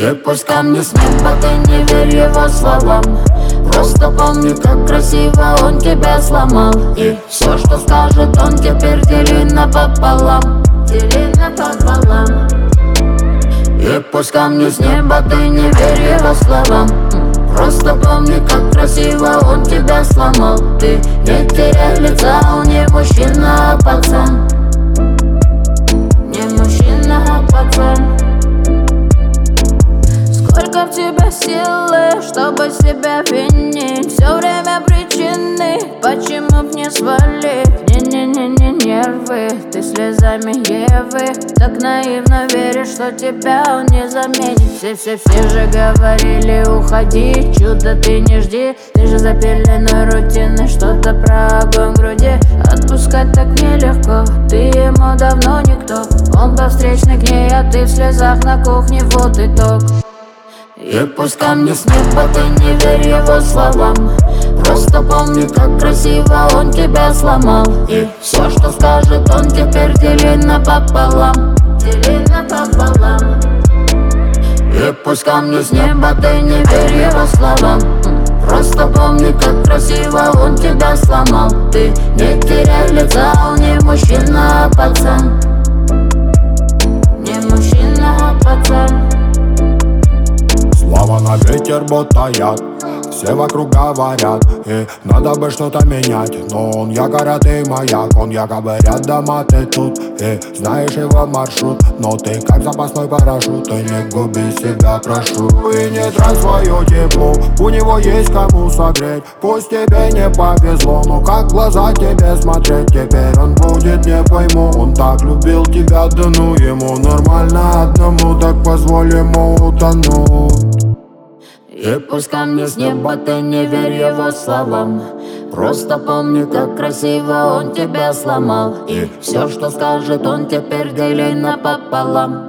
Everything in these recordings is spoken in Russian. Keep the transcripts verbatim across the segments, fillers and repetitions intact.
И пусть камни с неба, ты не верь его словам. Просто помни, как красиво он тебя сломал. И все, что скажет он, теперь дели напополам. Дели напополам. И пусть камни с неба, ты не верь его словам. Просто помни, как красиво он тебя сломал. Ты не теряй лица, он не мужчина, а пацан. Не мужчина, а пацан. Сколько в тебе силы, чтобы себя винить? Все время причины, почему б не свалить? Не-не-не-не нервы, ты слезами Евы. Так наивно веришь, что тебя он не заменит. Все-все-все же говорили, уходи, чудо ты не жди. Ты же запиленной рутиной, что-то про огонь в груди. Отпускать так нелегко, ты ему давно никто. Он по встречной к ней, а ты в слезах на кухне, вот итог. И пусть камни с неба, ты не верь его словам. Просто помни, как красиво он тебя сломал. И все, что скажет он, теперь дели напополам. Дели напополам. И пусть камни с неба, ты не верь его словам. Просто помни, как красиво он тебя сломал. Ты не теряй лица, он не мужчина, а пацан. Не мужчина, а пацан. Слова на ветер, будто яд. Все вокруг говорят, и надо бы что-то менять. Но он якорь, а ты маяк. Он якобы рядом, а ты тут. И знаешь его маршрут, но ты как запасной парашют. Ты не губи себя, прошу. И не трать свое тепло, у него есть кому согреть. Пусть тебе не повезло, но как в глаза тебе смотреть? Теперь он будет, не пойму. Он так любил тебя, да ну ему нормально одному. Так позволь ему утонуть. И пусть камни с неба, ты не верь его словам. Просто помни, как красиво он тебя сломал. И все, что скажет он, теперь дели напополам.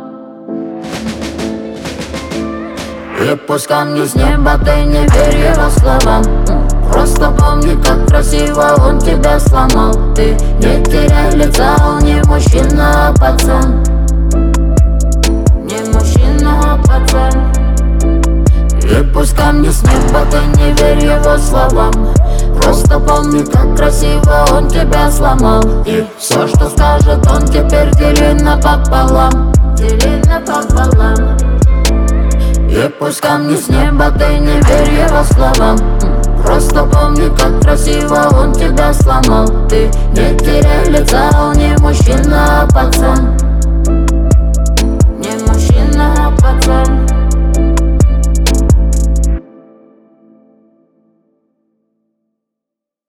И пусть камни с неба, ты не верь его словам. Просто помни, как красиво он тебя сломал. Ты не теряй лица, он не мужчина, а пацан. Не мужчина, а пацан. И пусть камни с неба, ты не верь его словам. Просто помни, как красиво он тебя сломал. И все, что скажет он, теперь дели напополам. Дели напополам. И пусть камни с неба, ты не верь его словам. Просто помни, как красиво он тебя сломал. Ты не теряй лица, он не мужчина, а пацан.